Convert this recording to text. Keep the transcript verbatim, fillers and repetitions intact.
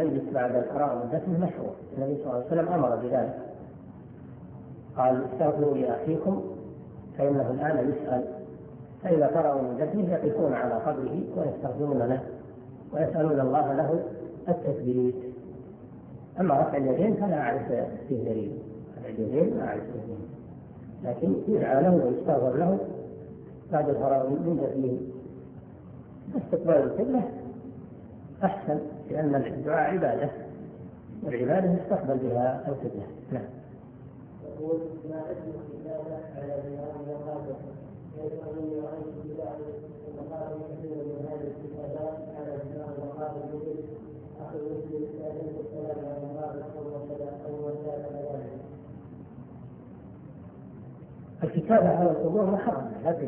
الميت بعد القراءة والدفن مشروع، النبي صلى الله عليه وسلم أمر بذلك، قال استغفروا لأخيكم فإنه الآن يسأل، فإذا قرأوا من دفنه يقفون على قبره ويستغفرون له ويسألون الله له التثبيت. أما رفع اليدين فلا أعرف فيه دليل، رفع اليدين لا أعرف فيه دليل، لكن يدعى له ويستغفر له بعد الفراغ من دفنه. استقبال القبلة أحسن، لأن الدعاء عبادة، والعبادة يستقبل بها القبلة. نعم. يقول ما اسم الكتابة على الإمام وقاته، يقول رأيت في بعض المقام كثير من هذه الكتابات على الإمام وقاته يقول أخي مسلم سألت السلام على الله أو وسائل ذلك. الكتابة على القبور محرمة،